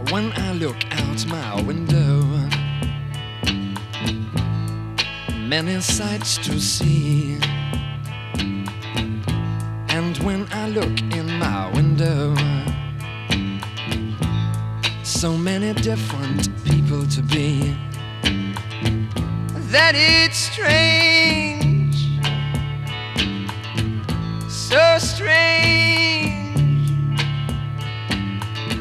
When I look out my window, many sights to see. And when I look in my window, so many different people to be, that it's strange